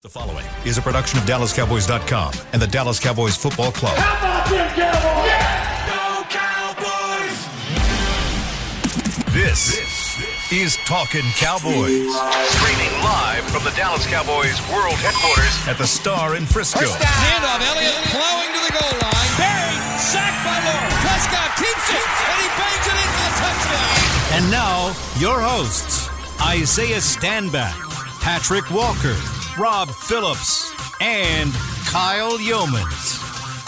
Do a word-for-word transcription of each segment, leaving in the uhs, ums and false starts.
The following is a production of Dallas Cowboys dot com and the Dallas Cowboys Football Club. How about them Cowboys? Yeah! Go Cowboys! This, this is Talkin' Cowboys. Streaming live from the Dallas Cowboys World Headquarters at the Star in Frisco. First down. Handoff. Elliott plowing to the goal line. Buried. Sacked by Lawrence. Prescott keeps it, and he bangs it in for the touchdown. And now, your hosts, Isaiah Stanback, Patrick Walker, Rob Phillips, and Kyle Yeomans.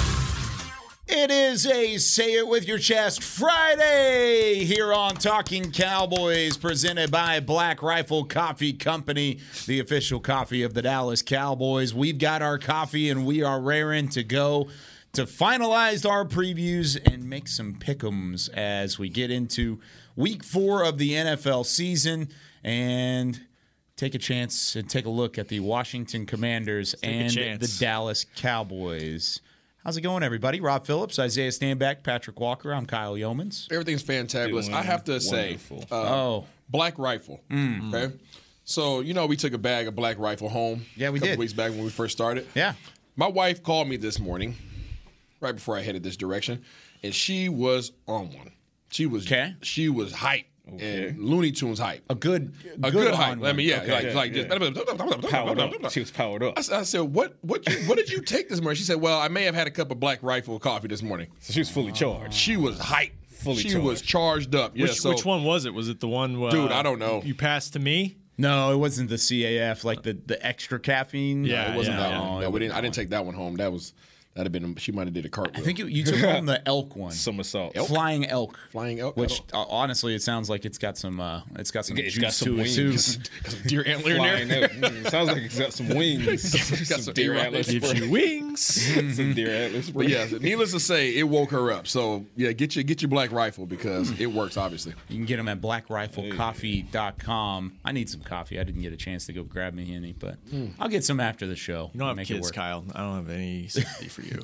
It is a Say It With Your Chest Friday here on Talking Cowboys, presented by Black Rifle Coffee Company, the official coffee of the Dallas Cowboys. We've got our coffee, and we are raring to go to finalize our previews and make some pick'ems as we get into week four of the N F L season and take a chance and take a look at the Washington Commanders take and the Dallas Cowboys. How's it going, everybody? Rob Phillips, Isaiah Stanback, Patrick Walker. I'm Kyle Yeomans. Everything's fantabulous. Doing I have to say, uh, oh, Black Rifle. Mm. Okay, so you know we took a bag of Black Rifle home. Yeah, we a couple did. Weeks back when we first started. Yeah, my wife called me this morning, right before I headed this direction, and she was on one. She was. Okay. She was hype. Okay. And Looney Tunes hype. a good, A good, good hype. on I mean, yeah, okay. like, yeah, like yeah. just Powered up. She was powered up. I, s- I said, what, what, you, what did you take this morning? She said, well, I may have had a cup of Black Rifle coffee this morning. So she was fully charged. She was hype. Fully she charged. was charged up. Yeah, Which, so, which one was it? Was it the one? Uh, Dude, I don't know. You passed to me. No, it wasn't the C A F, like the, the extra caffeine. Yeah, No, it wasn't yeah, that yeah. one. No, No, it we didn't, wasn't I didn't take that one home. That was that'd have been. She might have did a cartwheel. I think you, you took home the elk one. Somersault. Flying elk. Flying elk, Which uh, honestly, it sounds like it's got some. Uh, it's got some It's juice got some to it too. wings. got some deer antler in Flying there. out. Mm, sounds like it's got some wings. Got some deer antlers. Gives you wings. Some deer antlers. But yeah, needless to say, it woke her up. So yeah, get your get your Black Rifle because it works. Obviously, You can get them at black rifle coffee dot com. I need some coffee. I didn't get a chance to go grab me any, but I'll get some after the show. You don't have Make it kids, work. Kyle. I don't have any sympathy for you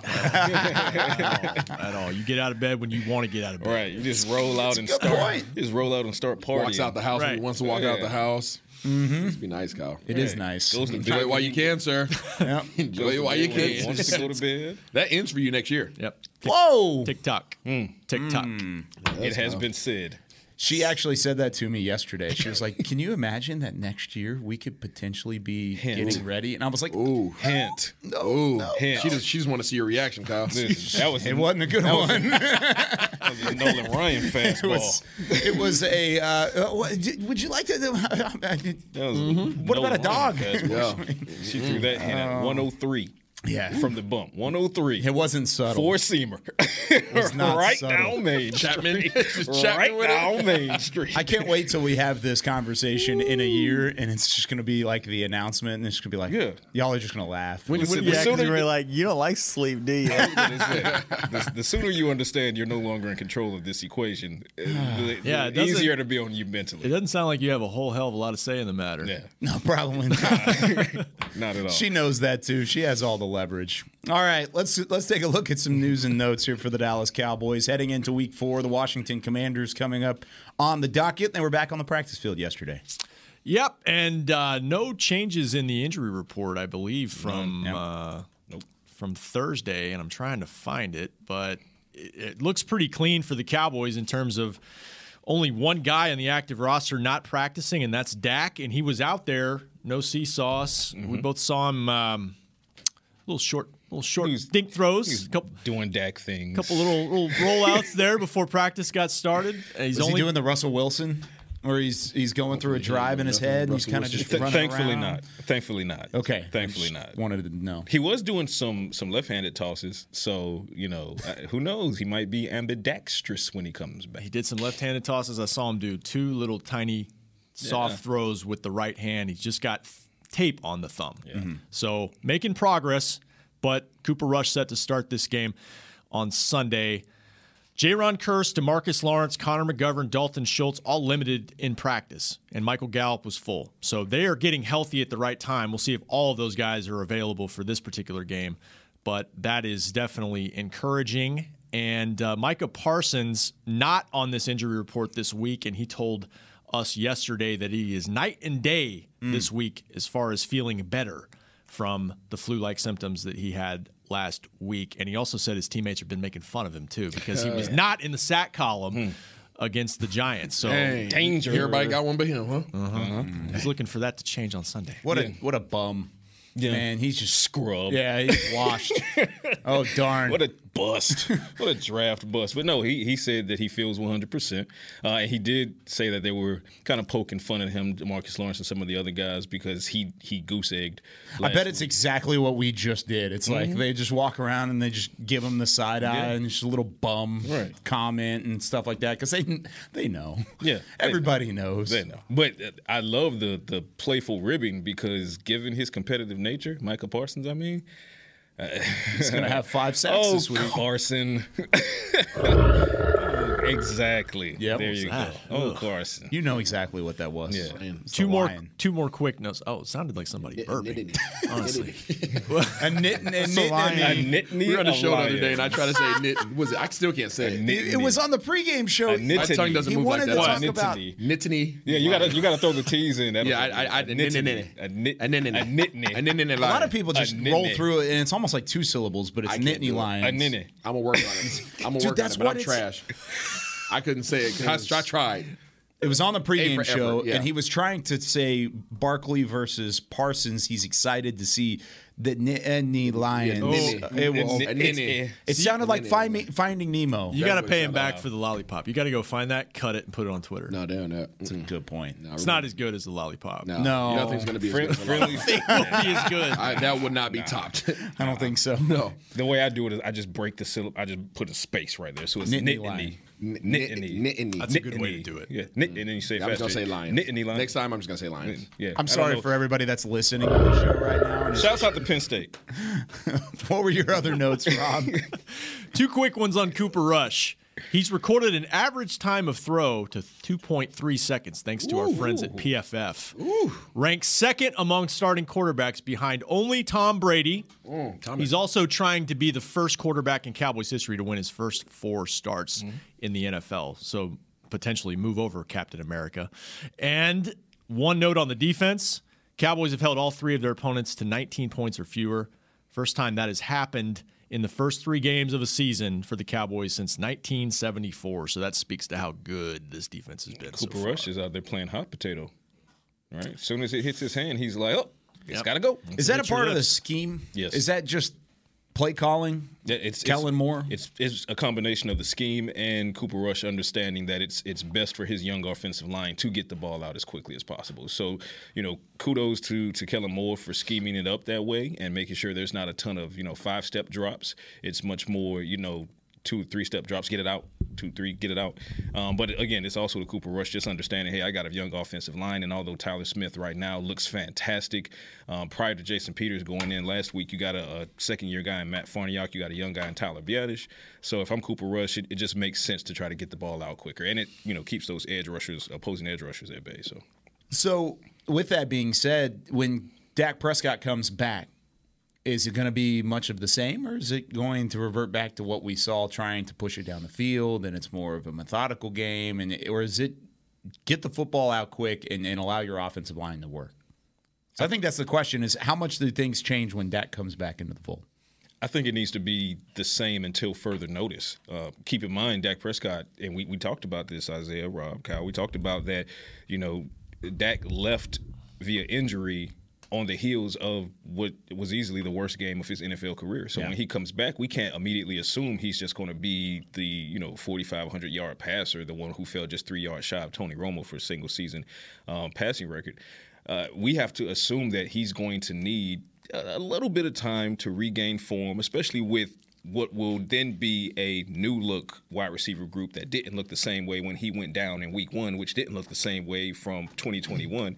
at, all, at all. You get out of bed when you want to get out of bed. Right. You just roll out and good start. point. You just roll out and start partying. walks out the house when Right. he wants to walk out Yeah. the house. Mm-hmm. Must be nice, Kyle. It is nice. Goes to Enjoy bed it while you can, sir. Yep. Enjoy it while you can. Wants to go to bed. That ends for you next year. Yep. Tick, Whoa! tick tock. Tick tock. It has been said. She actually said that to me yesterday. She was like, "Can you imagine that next year we could potentially be Hint. getting ready?" And I was like, Ooh, Hint. ooh. Hint. She just she just want to see your reaction, Kyle. Listen, that was "It wasn't a good one." that was a Nolan Ryan fastball. It was, it was a. Uh, uh, what- would you like to? That was What about a Nolan dog? Ryan fastball. Yeah. She threw that in at one oh three Yeah, from the bump. one oh three. it wasn't subtle. Four seamer. not right subtle. down Main Chapman, Street. just Chapman right with it. down Main Street. I can't wait till we have this conversation in a year, and it's just going to be like the announcement, and it's going to be like, Yeah. y'all are just going to laugh. When, when, The Yeah, sooner because you were you- like, you don't like sleep, do you? the, the sooner you understand you're no longer in control of this equation, uh, the, Yeah, the it doesn't- easier to be on you It mentally. doesn't sound like you have a whole hell of a lot to say in the matter. Yeah, No, probably not. not at all. She knows that too. She has all the leverage. All right, let's let's take a look at some news and notes here for the Dallas Cowboys heading into Week Four. The Washington Commanders coming up on the docket. They were back on the practice field yesterday. Yep, and uh, no changes in the injury report, I believe, from Yep. uh, from Thursday, and I'm trying to find it, but it, it looks pretty clean for the Cowboys in terms of only one guy on the active roster not practicing, and that's Dak, and he was out there, no seesaws. Mm-hmm. We both saw him um, a little short, little short He was- dink throws, He's couple, doing Dak things. couple little little rollouts there before practice got started. And he's Was only he doing the Russell Wilson, where he's he's going through a drive in his nothing head, and he's Russell kind of Wilson. just Th- running thankfully around? not. Thankfully not. Okay, Thankfully I just not. Wanted to know. He was doing some some left-handed tosses, so you know uh, who knows? He might be ambidextrous when he comes back. He did some left-handed tosses. I saw him do two little tiny soft Yeah. throws with the right hand. He's just got th- tape on the thumb. So making progress, but Cooper Rush set to start this game on Sunday. Jaron Kearse, DeMarcus Lawrence, Connor McGovern, Dalton Schultz, all limited in practice, and Michael Gallup was full. So they are getting healthy at the right time. We'll see if all of those guys are available for this particular game, but that is definitely encouraging. And uh, Micah Parsons, not on this injury report this week, and he told us yesterday that he is night and day this week as far as feeling better from the flu-like symptoms that he had last week. And he also said his teammates have been making fun of him, too, because he was not in the sack column hmm. against the Giants. So Dang. Danger. Everybody got one but him, huh? Uh-huh. Uh-huh. He's looking for that to change on Sunday. What yeah. a what a bum. Yeah. Man, he's just scrub. Yeah, he's washed. Oh, darn. What a bust. What a draft bust. But no, he he said that he feels one hundred percent. Uh, and he did say that they were kind of poking fun at him, Demarcus Lawrence and some of the other guys, because he he goose-egged. I bet it's week. exactly what we just did. It's mm-hmm. like they just walk around and they just give him the side eye yeah. and just a little bum right. comment and stuff like that because they they know. Yeah. Everybody they know. knows. They know. But uh, I love the the playful ribbing because given his competitive nature, Micah Parsons, I mean, Uh, He's going to have five sacks oh, this week. Carson. oh, exactly. Yep. There you that? go. Oh, Carson. You know exactly what that was. Yeah. It's two more lion. two more quick notes. Oh, it sounded like somebody burping. Honestly. a nitten and a lion. We were on the show the other day, and I tried to say nitten. Was it? I still can't say it. It, it was on the pregame show. My tongue doesn't he move like that. To talk what? about Nittany. Yeah, you gotta you gotta throw the T's in. Yeah, I, I, I nittany. A nittany. A nittany. A lot of people just roll through it, and it's almost like two syllables, but it's nittany lions. A nitty. I'm gonna work on it. I'm gonna Dude, work that's on it, but what I'm it's- trash. I couldn't say it because I, I tried. It was on the pregame show, effort, yeah. and he was trying to say Barkley versus Parsons. He's excited to see the Nittany Lions. Yeah, it, was, it, it, it, it sounded like find, Finding Nemo. You got to pay him back for the lollipop. You got to go find that, cut it, and put it on Twitter. No, damn that. That's a good point. No, it's really. not as good as the lollipop. No, no. nothing's going to be Friend, as good. Friendly Nothing will be as good. I, that would not be nah. topped. I don't think so. No. The way I do it is I just break the syllable. I just put a space right there, so it's Nittany nittany. Nittany. Nittany. That's a good way to do it. Yeah, Nit, and then you say I'm just going to say lions. Nittany lions. Next time I'm just going to say lions. Yeah. I'm sorry for everybody that's listening to the show right now. Shouts out to Penn State. What were your other notes, Rob? Two quick ones on Cooper Rush. He's recorded an average time of throw to two point three seconds, thanks to Ooh, our friends ooh. at P F F. Ooh. Ranks second among starting quarterbacks behind only Tom Brady. Mm, Tom He's also trying to be the first quarterback in Cowboys history to win his first four starts mm-hmm. in the N F L. So potentially move over Captain America. And one note on the defense. Cowboys have held all three of their opponents to nineteen points or fewer. First time that has happened in the first three games of a season for the Cowboys since nineteen seventy-four. So that speaks to how good this defense has been. Cooper so Rush is out there playing hot potato. Right? As soon as it hits his hand, he's like, oh, it's Yep. got to go. Is that a Hit your part of the lips. scheme? Yes. Is that just play calling? Yeah, it's Kellen it's, Moore? It's it's a combination of the scheme and Cooper Rush understanding that it's it's best for his young offensive line to get the ball out as quickly as possible. So, you know, kudos to to Kellen Moore for scheming it up that way and making sure there's not a ton of, you know, five-step drops. It's much more, you know, two, three-step drops, get it out, two, three, get it out. Um, but again, it's also the Cooper Rush, just understanding, hey, I got a young offensive line, and although Tyler Smith right now looks fantastic, um, prior to Jason Peters going in last week, you got a, a second-year guy in Matt Farniok, you got a young guy in Tyler Biadasz. So if I'm Cooper Rush, it, it just makes sense to try to get the ball out quicker, and it, you know, keeps those edge rushers, opposing edge rushers at bay. So, So with that being said, when Dak Prescott comes back, is it going to be much of the same, or is it going to revert back to what we saw trying to push it down the field, and it's more of a methodical game, and or is it get the football out quick and, and allow your offensive line to work? So I think that's the question: is how much do things change when Dak comes back into the fold? I think it needs to be the same until further notice. Uh, keep in mind, Dak Prescott, and we, we talked about this, Isaiah, Rob, Kyle, we talked about that, you know, Dak left via injury on the heels of what was easily the worst game of his N F L career. So yeah. when he comes back, we can't immediately assume he's just going to be the, you know, forty-five hundred yard passer, the one who fell just three yards shy of Tony Romo for a single season um, passing record. Uh, we have to assume that he's going to need a little bit of time to regain form, especially with what will then be a new look wide receiver group that didn't look the same way when he went down in week one, which didn't look the same way from twenty twenty-one.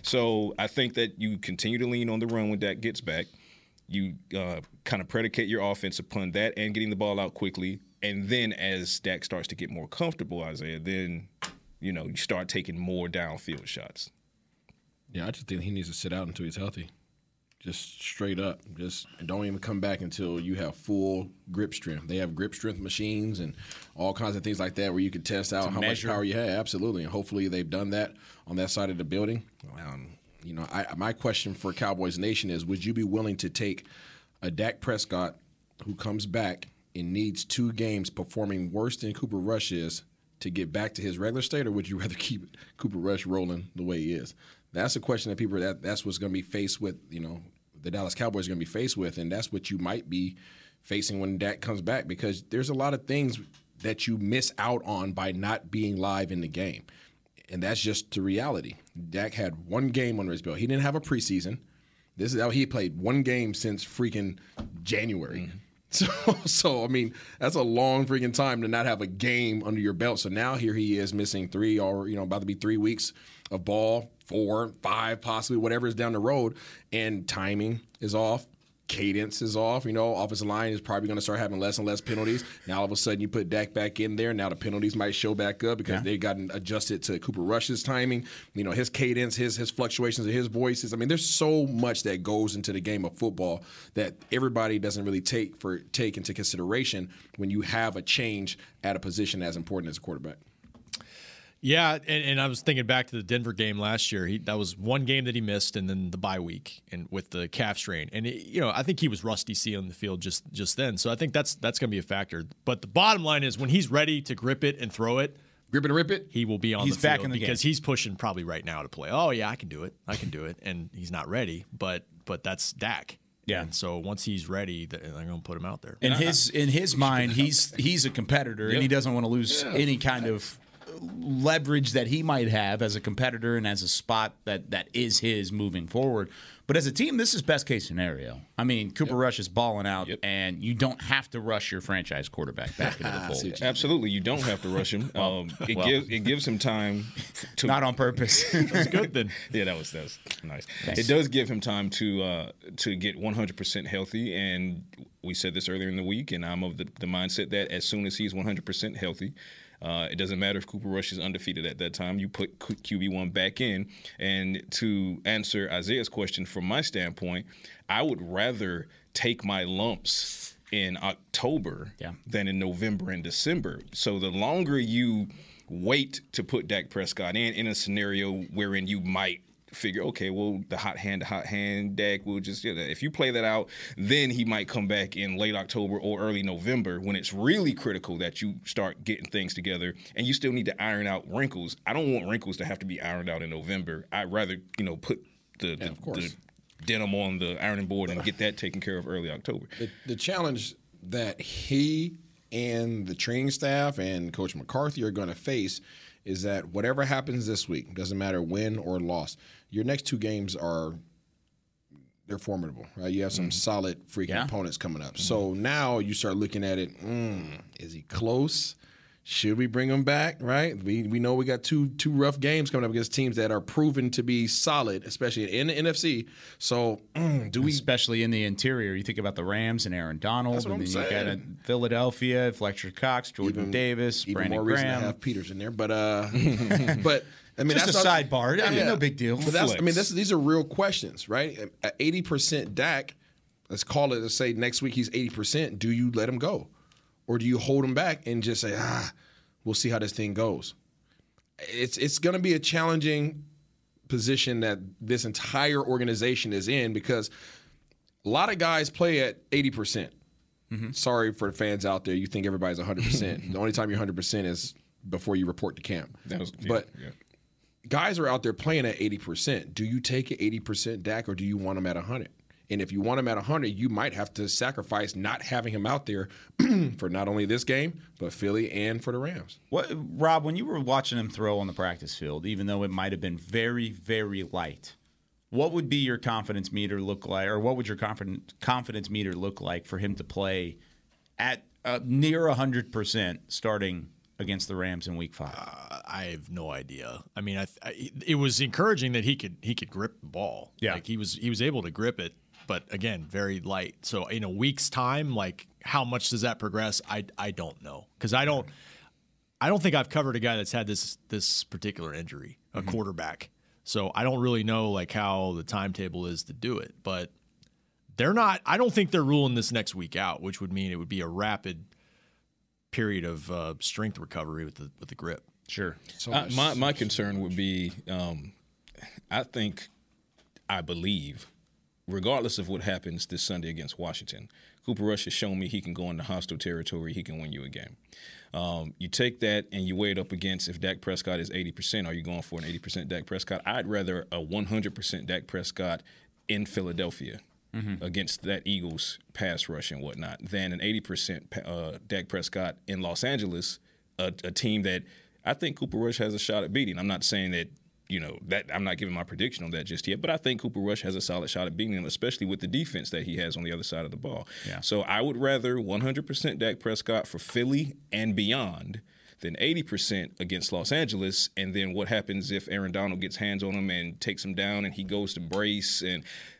So I think that you continue to lean on the run when Dak gets back. You uh, kind of predicate your offense upon that and getting the ball out quickly. And then as Dak starts to get more comfortable, Isaiah, then, you know, you start taking more downfield shots. Yeah, I just think he needs to sit out until he's healthy. Just straight up. Just don't even come back until you have full grip strength. They have grip strength machines and all kinds of things like that where you can test out how measure. much power you have. Absolutely. And hopefully they've done that on that side of the building. Um, You know, I, my question for Cowboys Nation is, would you be willing to take a Dak Prescott who comes back and needs two games performing worse than Cooper Rush is to get back to his regular state, or would you rather keep Cooper Rush rolling the way he is? That's a question that people that that's what's going to be faced with. You know, the Dallas Cowboys are going to be faced with, and that's what you might be facing when Dak comes back, because there's a lot of things that you miss out on by not being live in the game, and that's just the reality. Dak had one game under his belt. He didn't have a preseason. This is how he played one game since freaking January. Mm-hmm. So, so I mean, that's a long freaking time to not have a game under your belt. So now here he is missing three, or you know, about to be three weeks of ball, four, five, possibly whatever is down the road, and timing is off. Cadence is off. You know, offensive line is probably going to start having less and less penalties. Now, all of a sudden, you put Dak back in there. Now the penalties might show back up because yeah. they've gotten adjusted to Cooper Rush's timing, you know, his cadence, his his fluctuations of his voices. I mean, there's so much that goes into the game of football that everybody doesn't really take for take into consideration when you have a change at a position as important as a quarterback. Yeah, and, and I was thinking back to the Denver game last year. He, that was one game that he missed, and then the bye week, and with the calf strain. And it, you know, I think he was rusty seeing the field just just then. So I think that's that's going to be a factor. But the bottom line is, when he's ready to grip it and throw it, grip it and rip it, he will be on he's the back field in the because game. He's pushing probably right now to play. Oh yeah, I can do it. I can do it, and he's not ready. But but that's Dak. Yeah. And so once he's ready, they're going to put him out there. In his in his mind, he's he's a competitor, yep. and he doesn't want to lose yeah. any kind of leverage that he might have as a competitor and as a spot that, that is his moving forward. But as a team, this is best case scenario. I mean, Cooper yep. Rush is balling out, yep. and you don't have to rush your franchise quarterback back into the fold. Absolutely, you don't have to rush him. well, um, it well. gives it gives him time to not on purpose. That's good then. Yeah, that was that was nice. Thanks. It does give him time to uh, to get one hundred percent healthy, and we said this earlier in the week, and I'm of the, the mindset that as soon as he's one hundred percent healthy, Uh, it doesn't matter if Cooper Rush is undefeated at that time. You put Q B one back in. And to answer Isaiah's question, from my standpoint, I would rather take my lumps in October yeah. than in November and December. So the longer you wait to put Dak Prescott in, in a scenario wherein you might figure, okay, well, the hot hand, the hot hand, Dak will just, you know, if you play that out, then he might come back in late October or early November when it's really critical that you start getting things together, and you still need to iron out wrinkles. I don't want wrinkles to have to be ironed out in November. I'd rather, you know, put the, yeah, the, the denim on the ironing board and get that taken care of early October. The, the challenge that he and the training staff and Coach McCarthy are going to face is that whatever happens this week, doesn't matter win or loss, your next two games are they're formidable, right? You have some mm-hmm. solid freaking yeah. opponents coming up. Mm-hmm. So now you start looking at it, mm, is he close? Should we bring him back, right? We we know we got two two rough games coming up against teams that are proven to be solid, especially in the N F C. So mm, do we? Especially in the interior. You think about the Rams and Aaron Donald. That's what and I'm then saying. you got a Fletcher Cox, Cox, Jordan even, Davis, even Brandon more Graham. reason to have Peters in there. But, uh, but I mean, just that's a not, sidebar. I mean, yeah. no big deal. But that's, I mean, that's, these are real questions, right? At eighty percent Dak, let's call it, let's say next week he's eighty percent. Do you let him go? Or do you hold him back and just say, ah, we'll see how this thing goes? It's it's going to be a challenging position that this entire organization is in, because a lot of guys play at eighty percent. Mm-hmm. Sorry for the fans out there. You think everybody's one hundred percent. The only time you're one hundred percent is before you report to camp. That was, yeah, but yeah. guys are out there playing at eighty percent. Do you take an eighty percent Dak, or do you want him at one hundred? And if you want him at one hundred, you might have to sacrifice not having him out there for not only this game, but Philly and for the Rams. What, Rob, when you were watching him throw on the practice field, even though it might have been very, very light, what would be your confidence meter look like, or what would your confidence confidence meter look like for him to play at uh, near one hundred percent starting against the Rams in Week Five? Uh, I have no idea. I mean, I, I, it was encouraging that he could he could grip the ball. Yeah, like he was he was able to grip it, but again, very light. So in a week's time, like how much does that progress? I I don't know, because I don't I don't think I've covered a guy that's had this this particular injury, a mm-hmm. quarterback. So I don't really know like how the timetable is to do it, but they're not. I don't think they're ruling this next week out, which would mean it would be a rapid period of uh, strength recovery with the with the grip. Sure. So uh, my my concern would be, um, I think I believe, regardless of what happens this Sunday against Washington, Cooper Rush has shown me he can go into hostile territory. He can win you a game. Um, you take that and you weigh it up against if Dak Prescott is eighty percent, are you going for an eighty percent Dak Prescott? I'd rather a one hundred percent Dak Prescott in Philadelphia mm-hmm. against that Eagles pass rush and whatnot than an eighty percent uh, Dak Prescott in Los Angeles, a, a team that I think Cooper Rush has a shot at beating. I'm not saying that, you know, that I'm not giving my prediction on that just yet, but I think Cooper Rush has a solid shot at beating him, especially with the defense that he has on the other side of the ball. Yeah. So I would rather one hundred percent Dak Prescott for Philly and beyond than eighty percent against Los Angeles. And then what happens if Aaron Donald gets hands on him and takes him down and he goes to brace? And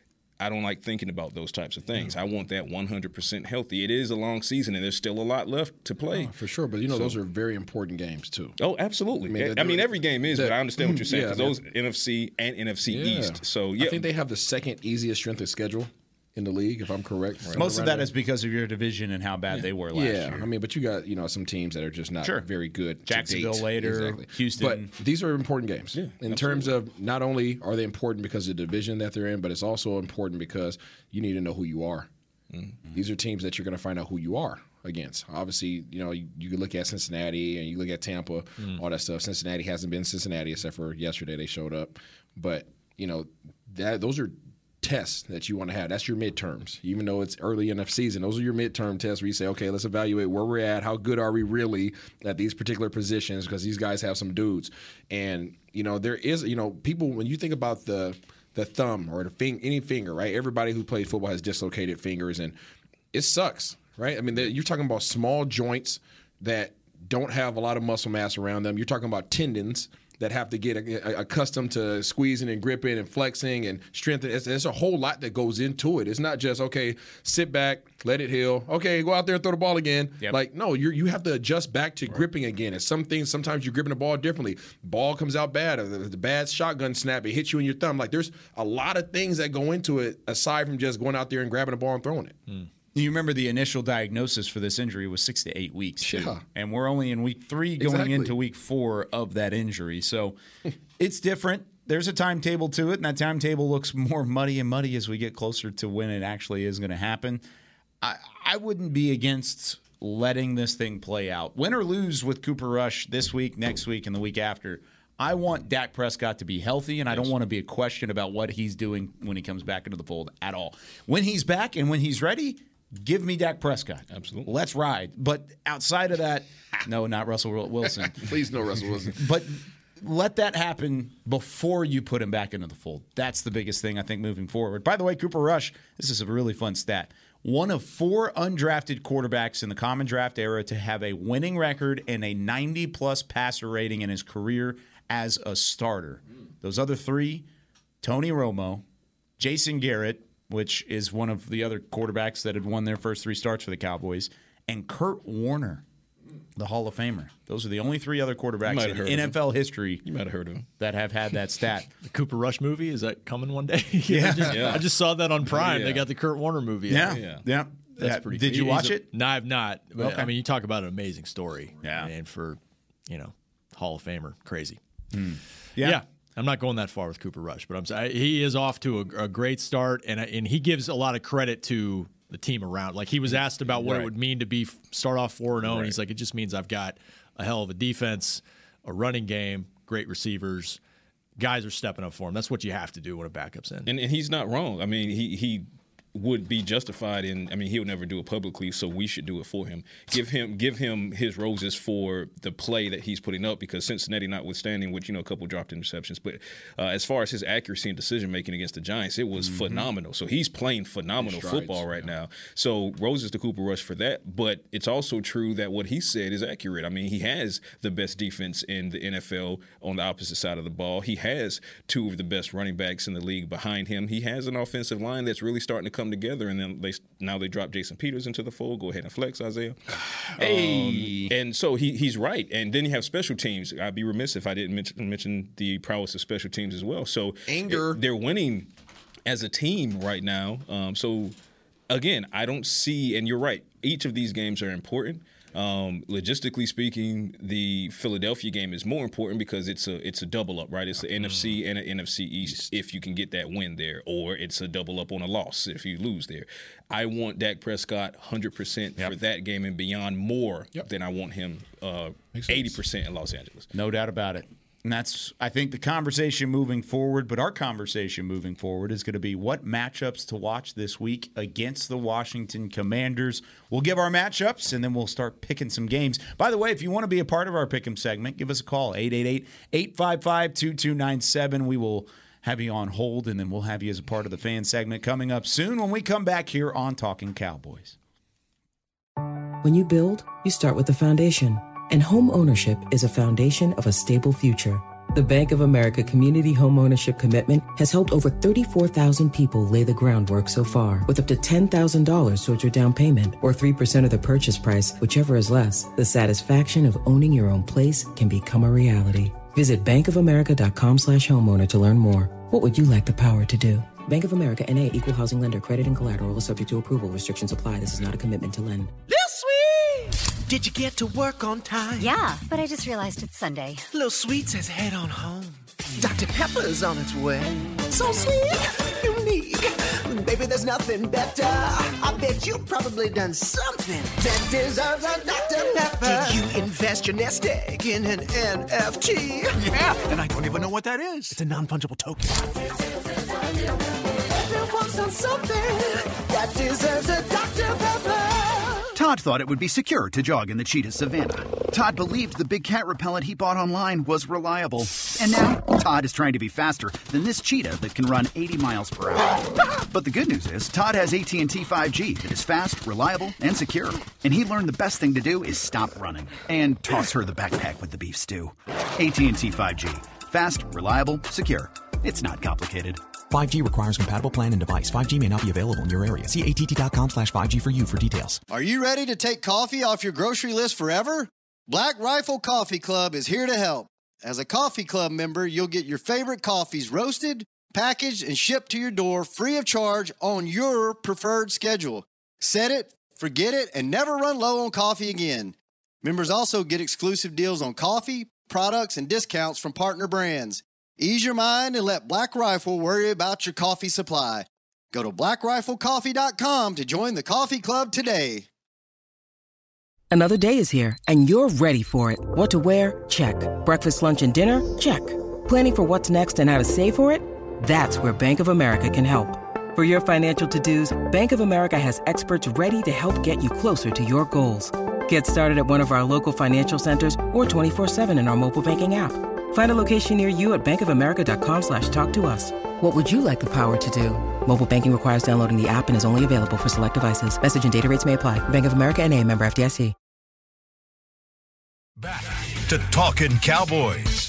I don't like thinking about those types of things. Mm. I want that one hundred percent healthy. It is a long season, and there's still a lot left to play. Oh, for sure, but, you know, so, those are very important games, too. Oh, absolutely. I mean, I mean every game is, that, but I understand what you're saying, because yeah, those N F C and N F C yeah. East. So, yeah. I think they have the second easiest strength of schedule in the league, if I'm correct. Right. Most of that is because of your division and how bad yeah. they were last yeah. year. I mean, but you got, you know, some teams that are just not sure. very good. Jacksonville to date. later, exactly. Houston. But these are important games. Yeah, in absolutely. terms of not only are they important because of the division that they're in, but it's also important because you need to know who you are. Mm-hmm. These are teams that you're going to find out who you are against. Obviously, you know, you, you can look at Cincinnati and you look at Tampa, mm. all that stuff. Cincinnati hasn't been Cincinnati except for yesterday they showed up. But, you know, that those are tests that you want to have. That's your midterms. Even though it's early in the season, those are your midterm tests where you say, okay, let's evaluate where we're at. How good are we really at these particular positions? Because these guys have some dudes. And, you know, there is, you know, people, when you think about the the thumb or the fing, any finger, right? Everybody who plays football has dislocated fingers, and it sucks, right? I mean, you're talking about small joints that don't have a lot of muscle mass around them. You're talking about tendons that have to get a, a, accustomed to squeezing and gripping and flexing and strengthening. It's, there's a whole lot that goes into it. It's not just, okay, sit back, let it heal. Okay, go out there and throw the ball again. Yep. Like, no, you you have to adjust back to right. gripping again. And some things, sometimes you're gripping the ball differently. Ball comes out bad. Or the, the bad shotgun snap, it hits you in your thumb. Like, there's a lot of things that go into it aside from just going out there and grabbing the ball and throwing it. Mm. You remember the initial diagnosis for this injury was six to eight weeks. Too. Yeah. And we're only in week three going exactly. into week four of that injury. So it's different. There's a timetable to it, and that timetable looks more muddy and muddy as we get closer to when it actually is going to happen. I, I wouldn't be against letting this thing play out. Win or lose with Cooper Rush this week, next week, and the week after, I want Dak Prescott to be healthy, and I don't want to be a question about what he's doing when he comes back into the fold at all. When he's back and when he's ready, give me Dak Prescott. Absolutely. Let's ride. But outside of that, no, not Russell Wilson. Please no Russell Wilson. But let that happen before you put him back into the fold. That's the biggest thing, I think, moving forward. By the way, Cooper Rush, this is a really fun stat. One of four undrafted quarterbacks in the common draft era to have a winning record and a ninety-plus passer rating in his career as a starter. Those other three, Tony Romo, Jason Garrett, which is one of the other quarterbacks that had won their first three starts for the Cowboys, and Kurt Warner, the Hall of Famer. Those are the only three other quarterbacks in N F L history you might have heard of him. that have had that stat. The Cooper Rush movie, is that coming one day? Yeah. I, just, yeah. I just saw that on Prime. Yeah. They got the Kurt Warner movie. Yeah, out. yeah. yeah. That's yeah. pretty Did cool. you watch a, it? No, I've not. But, Okay. I mean, you talk about an amazing story. Yeah. And for, you know, Hall of Famer, crazy. Hmm. Yeah. Yeah. I'm not going that far with Cooper Rush, but I'm I, he is off to a, a great start, and and he gives a lot of credit to the team around. Like, he was asked about what Right. it would mean to be start off four and oh, Right. and he's like, it just means I've got a hell of a defense, a running game, great receivers. Guys are stepping up for him. That's what you have to do when a backup's in. And, and he's not wrong. I mean, he he would be justified in. I mean, he would never do it publicly, so we should do it for him. Give him give him his roses for the play that he's putting up, because Cincinnati, notwithstanding, which, you know, a couple dropped interceptions, but uh, as far as his accuracy and decision making against the Giants, it was mm-hmm. phenomenal. So he's playing phenomenal strides, football right yeah. now. So roses to Cooper Rush for that. But it's also true that what he said is accurate. I mean, he has the best defense in the N F L on the opposite side of the ball. He has two of the best running backs in the league behind him. He has an offensive line that's really starting to come together, and then they now they drop Jason Peters into the fold. Go ahead and flex, Isaiah. Hey. Um, and so he he's right. And then you have special teams. I'd be remiss if I didn't mention, mention the prowess of special teams as well. So Anger. it, they're winning as a team right now. Um, so again, I don't see, and you're right, each of these games are important. Um, logistically speaking, the Philadelphia game is more important because it's a it's a double up, right? It's the mm. N F C and an N F C East if you can get that win there, or it's a double up on a loss if you lose there. I want Dak Prescott one hundred percent yep. for that game and beyond more yep. than I want him uh, eighty percent in Los Angeles. No doubt about it. And that's, I think, the conversation moving forward. But our conversation moving forward is going to be what matchups to watch this week against the Washington Commanders. We'll give our matchups, and then we'll start picking some games. By the way, if you want to be a part of our Pick'em segment, give us a call, eight eight eight, eight five five, two two nine seven. We will have you on hold, and then we'll have you as a part of the fan segment coming up soon when we come back here on Talking Cowboys. When you build, you start with the foundation. And home ownership is a foundation of a stable future. The Bank of America Community Home Ownership Commitment has helped over thirty-four thousand people lay the groundwork so far, with up to ten thousand dollars towards your down payment or three percent of the purchase price, whichever is less. The satisfaction of owning your own place can become a reality. Visit bankofamerica.com slash homeowner to learn more. What would you like the power to do? Bank of America N A Equal Housing Lender. Credit and collateral is subject to approval. Restrictions apply. This is not a commitment to lend. Lil Sweet! Did you get to work on time? Yeah, but I just realized it's Sunday. Lil Sweet says head on home. Doctor Pepper's on its way. So sweet, unique. Baby, there's nothing better. I bet you've probably done something that deserves a Doctor Pepper. Did you invest your nest egg in an N F T? Yeah, and I don't even know what that is. It's a non-fungible token. Everyone's done something that deserves a Doctor Pepper. Todd thought it would be secure to jog in the cheetah savanna. Todd believed the big cat repellent he bought online was reliable. And now, Todd is trying to be faster than this cheetah that can run eighty miles per hour. But the good news is, Todd has A T and T five G that is fast, reliable, and secure. And he learned the best thing to do is stop running and toss her the backpack with the beef stew. A T and T five G. Fast, reliable, secure. It's not complicated. five G requires compatible plan and device. five G may not be available in your area. See A T T dot com slash five G for you for details. Are you ready to take coffee off your grocery list forever? Black Rifle Coffee Club is here to help. As a coffee club member, you'll get your favorite coffees roasted, packaged, and shipped to your door free of charge on your preferred schedule. Set it, forget it, and never run low on coffee again. Members also get exclusive deals on coffee, products, and discounts from partner brands. Ease your mind and let Black Rifle worry about your coffee supply. Go to black rifle coffee dot com to join the coffee club today. Another day is here, and you're ready for it. What to wear? Check. Breakfast, lunch, and dinner? Check. Planning for what's next and how to save for it? That's where Bank of America can help. For your financial to-dos, Bank of America has experts ready to help get you closer to your goals. Get started at one of our local financial centers or twenty-four seven in our mobile banking app. Find a location near you at bankofamerica.com slash talk to us. What would you like the power to do? Mobile banking requires downloading the app and is only available for select devices. Message and data rates may apply. Bank of America N A, member F D I C. Back to Talking Cowboys.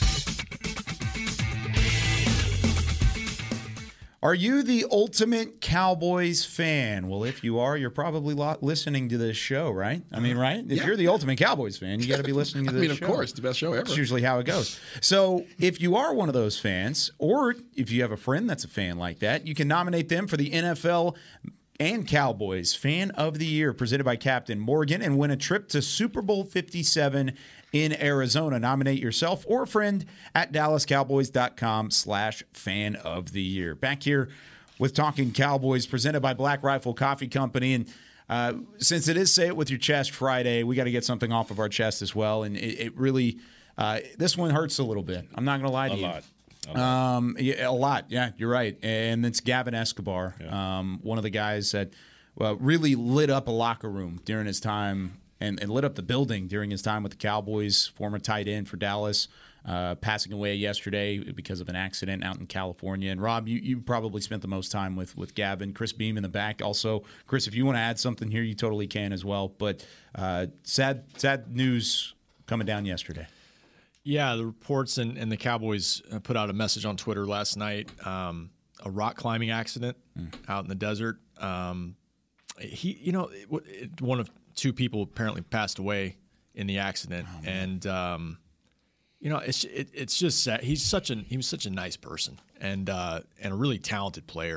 Are you the ultimate Cowboys fan? Well, if you are, you're probably lo- listening to this show, right? I mean, right? If yeah. you're the ultimate Cowboys fan, you got to be listening to this show. I mean, of show. course, the best show ever. That's usually how it goes. So if you are one of those fans, or if you have a friend that's a fan like that, you can nominate them for the N F L and Cowboys Fan of the Year presented by Captain Morgan and win a trip to Super Bowl fifty-seven in Arizona. Nominate yourself or a friend at dallascowboys.com slash fan of the year. Back here with Talking Cowboys presented by Black Rifle Coffee Company. And uh, since it is Say It With Your Chest Friday, we got to get something off of our chest as well. And it, it really, uh, this one hurts a little bit. I'm not going to lie to a you. Lot. A lot. Um, yeah, a lot. Yeah, you're right. And it's Gavin Escobar, yeah. um, one of the guys that well, really lit up a locker room during his time and, and lit up the building during his time with the Cowboys, former tight end for Dallas, uh, passing away yesterday because of an accident out in California. And, Rob, you, you probably spent the most time with, with Gavin. Chris Beam in the back. Also, Chris, if you want to add something here, you totally can as well. But uh, sad, sad news coming down yesterday. Yeah, the reports and, and the Cowboys put out a message on Twitter last night. Um, a rock climbing accident mm. out in the desert. Um, he, you know, it, it, one of two people apparently passed away in the accident, oh, and um, you know, it's it, it's just sad. He's such an he was such a nice person and uh, and a really talented player.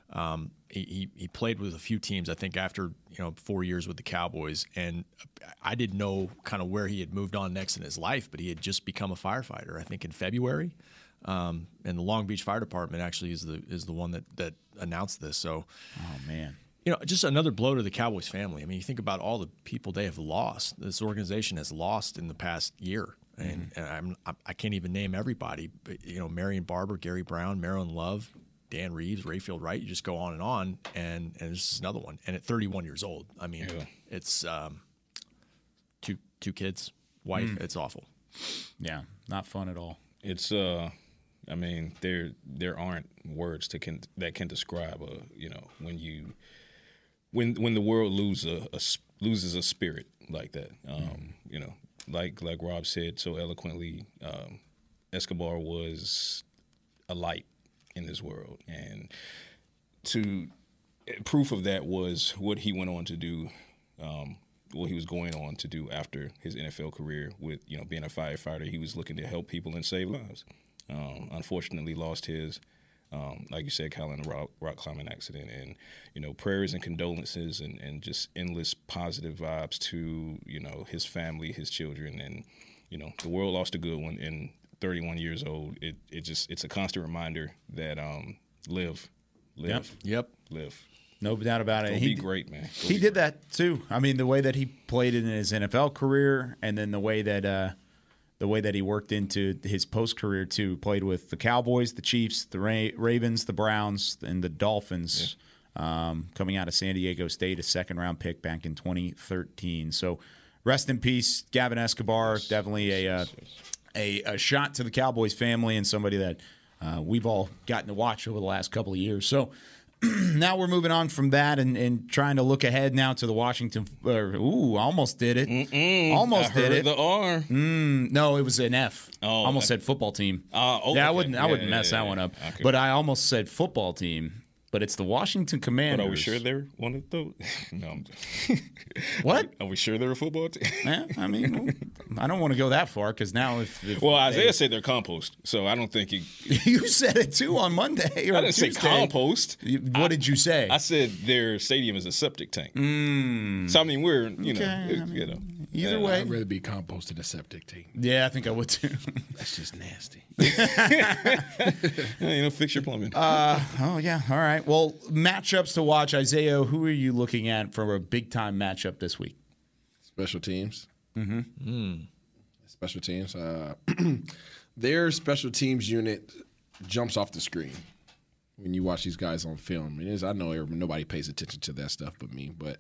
Um, he, he he played with a few teams, I think, after you know four years with the Cowboys, and I didn't know kind of where he had moved on next in his life, but he had just become a firefighter, I think, in February. Um, and the Long Beach Fire Department actually is the is the one that that announced this. So, oh man. You know, just another blow to the Cowboys family. I mean, you think about all the people they have lost. This organization has lost in the past year, and, mm-hmm. and I'm, I can't even name everybody. But you know, Marion Barber, Gary Brown, Marilyn Love, Dan Reeves, Rayfield Wright. You just go on and on, and and this is another one. And at thirty-one years old, I mean, yeah. it's um, two two kids, wife. Mm. It's awful. Yeah, not fun at all. It's uh, I mean, there there aren't words to can that can describe a you know when you. When when the world loses a, a loses a spirit like that, um, mm. you know, like like Rob said so eloquently, um, Escobar was a light in this world, and to proof of that was what he went on to do, um, what he was going on to do after his N F L career with you know being a firefighter. He was looking to help people and save lives. Um, unfortunately, lost his. Um, like you said, Kyle, in a rock, rock climbing accident, and you know, prayers and condolences, and, and just endless positive vibes to you know his family, his children, and you know, the world lost a good one. And thirty-one years old, it it just it's a constant reminder that um, live, live, yep, yep. live. No doubt about it. Go he be great, man. Go he did great. that too. I mean, the way that he played in his N F L career, and then the way that. Uh, The way that he worked into his post-career, too. Played with the Cowboys, the Chiefs, the Ra- Ravens, the Browns, and the Dolphins. Yeah. Um, coming out of San Diego State, a second-round pick back in twenty thirteen. So rest in peace, Gavin Escobar. Yes. Definitely a, uh, a a shot to the Cowboys family and somebody that uh, we've all gotten to watch over the last couple of years. So now we're moving on from that and, and trying to look ahead now to the Washington. Uh, ooh, almost did it. Mm-mm, almost I did heard it. The R. Mm, no, it was an F. Oh, almost I, said football team. Uh, oh, yeah, I okay. wouldn't. I yeah, wouldn't yeah, mess yeah, that yeah. one up. Okay. But I almost said football team. But it's the Washington Commanders. But are we sure they're one of those? No. I'm What? Are we sure they're a football team? Yeah, I mean, I don't want to go that far because now if, if well, Isaiah they, said they're compost, so I don't think he. You said it too on Monday. Or I didn't Tuesday. say compost. What I, did you say? I said their stadium is a septic tank. Mm. So I mean, we're you okay, know, I mean, you know. Either uh, way, I'd rather be compost than a septic tank. Yeah, I think I would too. That's just nasty. You know, fix your plumbing. Uh, oh yeah, all right. Well, matchups to watch. Isaiah, who are you looking at for a big time matchup this week? Special teams. Mm-hmm. Mm. Special teams. Uh, their special teams unit jumps off the screen when you watch these guys on film. It is, I know nobody pays attention to that stuff but me, but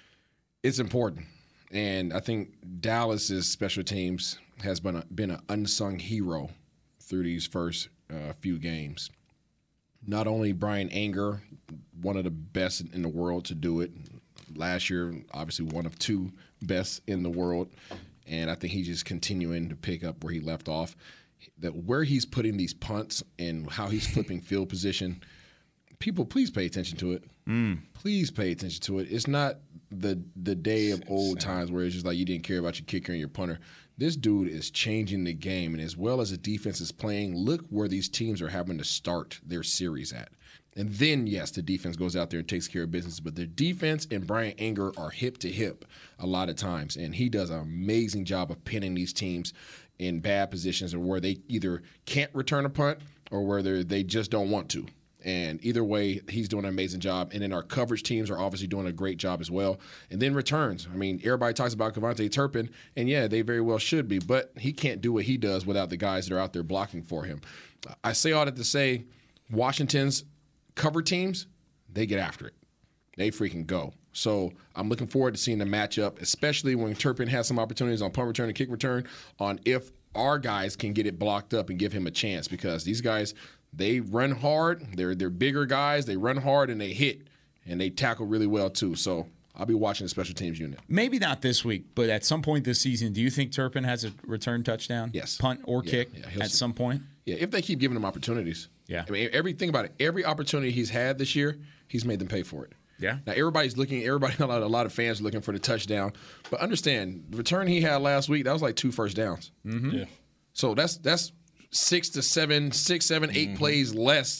it's important. And I think Dallas's special teams has been a, been an unsung hero through these first uh, few games. Not only Brian Anger, one of the best in the world to do it. Last year, obviously one of two best in the world. And I think he's just continuing to pick up where he left off. That where he's putting these punts and how he's flipping field position, people, please pay attention to it. Mm. Please pay attention to it. It's not the the day of old times where it's just like you didn't care about your kicker and your punter. This dude is changing the game, and as well as the defense is playing, look where these teams are having to start their series at. And then, yes, the defense goes out there and takes care of business, but their defense and Brian Anger are hip to hip a lot of times, and he does an amazing job of pinning these teams in bad positions or where they either can't return a punt or where they just don't want to. And either way, he's doing an amazing job. And then our coverage teams are obviously doing a great job as well. And then returns. I mean, everybody talks about KaVontae Turpin, and yeah, they very well should be, but he can't do what he does without the guys that are out there blocking for him. I say all that to say Washington's cover teams, they get after it. They freaking go. So I'm looking forward to seeing the matchup, especially when Turpin has some opportunities on punt return and kick return on if our guys can get it blocked up and give him a chance, because these guys – they run hard. They're they're bigger guys. They run hard and they hit, and they tackle really well too. So I'll be watching the special teams unit. Maybe not this week, but at some point this season, do you think Turpin has a return touchdown? Yes. Punt or yeah, kick yeah, at some point? Yeah, if they keep giving him opportunities. Yeah. I mean, every, think about it. Every opportunity he's had this year, he's made them pay for it. Yeah. Now, everybody's looking, everybody, a lot, a lot of fans are looking for the touchdown. But understand, the return he had last week, that was like two first downs. Mm-hmm. Yeah. So that's that's six to seven, six, seven, eight mm-hmm. plays less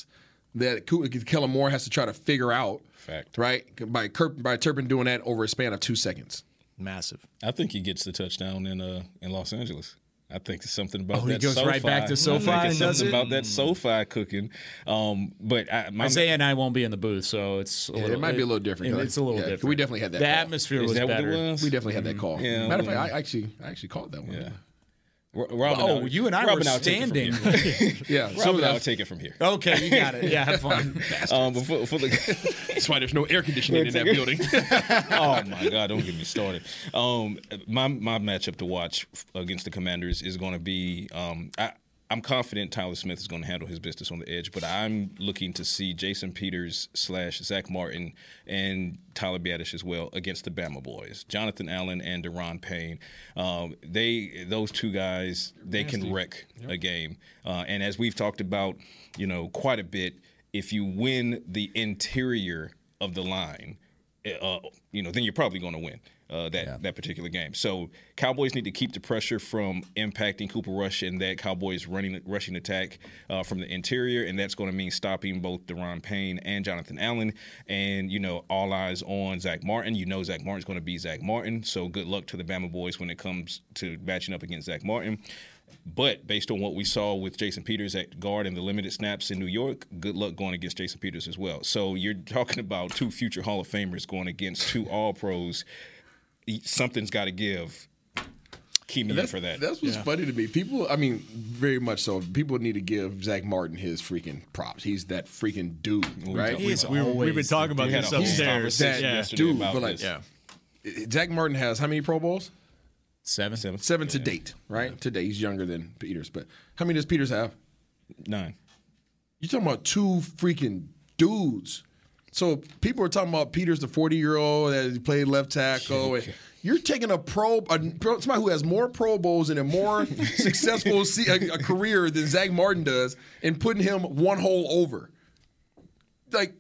that Kellen Moore has to try to figure out. Fact. Right? By Kirp, by Turpin doing that over a span of two seconds. Massive. I think he gets the touchdown in uh in Los Angeles. I think it's something about oh, that. he goes SoFi. right back to SoFi I think and it's does something it? about that SoFi cooking. Um, but I, my Isaiah and I won't be in the booth, so it's a Yeah, little, it might be a little different. It, it's a little yeah, different. We definitely had that. The call. atmosphere Is was that what it better. was? We definitely had that call. Yeah, Matter of well, fact, I actually I actually called that one. Yeah. Robin, oh, I'll- you and I Robin, were I'll take it from standing. here. Yeah, Robin, so I'll that- take it from here. Okay, you got it. Yeah, have fun. Um, but for, for the, That's why there's no air conditioning in that building. oh my God! Don't get me started. Um, my my matchup to watch against the Commanders is going to be. Um, I, I'm confident Tyler Smith is going to handle his business on the edge, but I'm looking to see Jason Peters slash Zach Martin and Tyler Biadasz as well against the Bama boys, Jonathan Allen and Deron Payne. Um, they those two guys they can wreck yep. a game, uh, and as we've talked about, you know, quite a bit. If you win the interior of the line, uh, you know, then you're probably going to win uh, that yeah. that particular game. So Cowboys need to keep the pressure from impacting Cooper Rush and that Cowboys running rushing attack uh, from the interior, and that's going to mean stopping both Deron Payne and Jonathan Allen. And you know, all eyes on Zach Martin. You know, Zach Martin's going to be Zach Martin. So good luck to the Bama boys when it comes to matching up against Zach Martin. But based on what we saw with Jason Peters at guard and the limited snaps in New York, good luck going against Jason Peters as well. So you're talking about two future Hall of Famers going against two All-Pros. Something's got to give. Keep me in for that. That's what's yeah. funny to me. People, I mean, very much so. People need to give Zach Martin his freaking props. He's that freaking dude, right? He is we, we've been talking about this upstairs. That yeah. dude, but like, yeah. Zach Martin has how many Pro Bowls? Seven. Seven, Seven to yeah. date, right? Yeah. To date. He's younger than Peters. But how many does Peters have? Nine. You're talking about two freaking dudes. So people are talking about Peters, the forty-year-old that played left tackle. And you're taking a pro, a, somebody who has more Pro Bowls and a more successful a, a career than Zach Martin does and putting him one hole over. Like,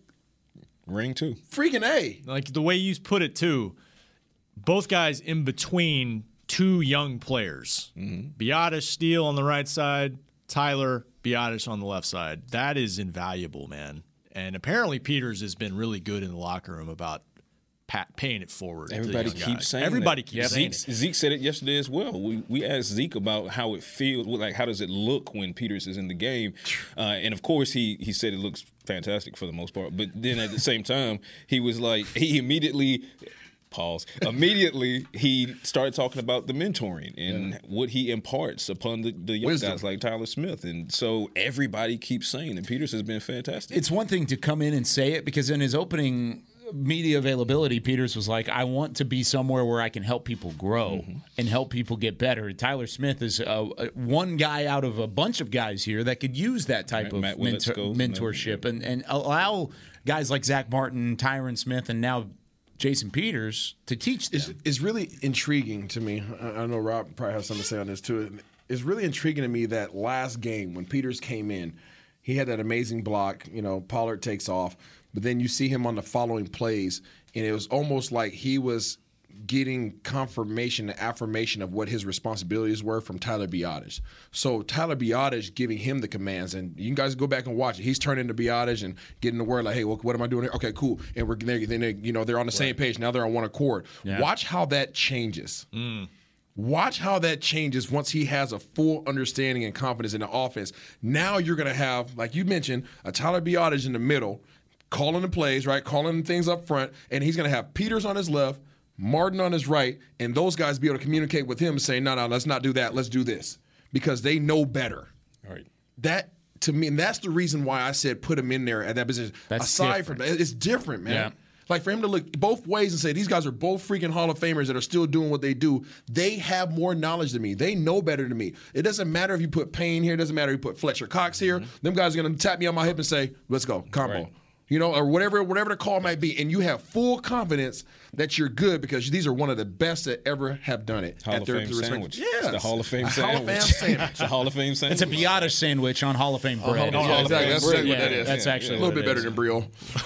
ring two. Freaking A. Like the way you put it, too, both guys in between two young players. Mm-hmm. Biadasz, Steele on the right side, Tyler, Biadasz on the left side. That is invaluable, man. And apparently Peters has been really good in the locker room about pat, paying it forward. Everybody to the keeps guys. saying Everybody that. keeps Zeke, saying it. Zeke said it yesterday as well. We we asked Zeke about how it feels, like how does it look when Peters is in the game, uh, and of course he he said it looks fantastic for the most part. But then at the same time, he was like he immediately. Pause. Immediately, he started talking about the mentoring and yeah. what he imparts upon the, the young Wisdom. guys like Tyler Smith. And so everybody keeps saying that Peters has been fantastic. It's one thing to come in and say it, because in his opening media availability, Peters was like, I want to be somewhere where I can help people grow mm-hmm. and help people get better. Tyler Smith is uh, one guy out of a bunch of guys here that could use that type right, of mentor, mentorship and, and allow guys like Zach Martin, Tyron Smith, and now Jason Peters to teach them. It's, it's really intriguing to me. I, I know Rob probably has something to say on this too. It's really intriguing to me that last game when Peters came in, he had that amazing block. You know, Pollard takes off, but then you see him on the following plays, and it was almost like he was getting confirmation and affirmation of what his responsibilities were from Tyler Biadasz. So Tyler Biadasz giving him the commands, and you guys go back and watch it. He's turning to Biadasz and getting the word like, "Hey, well, what am I doing here? Okay, cool." And we're then they, you know they're on the same page now. They're on one accord. Yeah. Watch how that changes. Mm. Watch how that changes once he has a full understanding and confidence in the offense. Now you're going to have, like you mentioned, a Tyler Biadasz in the middle, calling the plays, right, calling things up front, and he's going to have Peters on his left, Martin on his right, and those guys be able to communicate with him and say, no, no, let's not do that. Let's do this, because they know better. All right. That, to me, and that's the reason why I said put him in there at that position. That's Aside different. from that, it's different, man. Yeah. Like, for him to look both ways and say, these guys are both freaking Hall of Famers that are still doing what they do. They have more knowledge than me. They know better than me. It doesn't matter if you put Payne here. It doesn't matter if you put Fletcher Cox here. Mm-hmm. Them guys are going to tap me on my hip and say, let's go, combo. Right. You know, or whatever whatever the call might be. And you have full confidence that you're good because these are one of the best that ever have done it. Hall at of their, Fame their sandwich. Yeah, it's the Hall of Fame a sandwich. Hall of Fame sandwich. It's a Hall of Fame sandwich. It's a Biadasz sandwich on Hall of Fame bread. Oh, yeah, exactly. That's bread. what that Yeah, is. that's Yeah, actually a little what bit it better is. than Brio.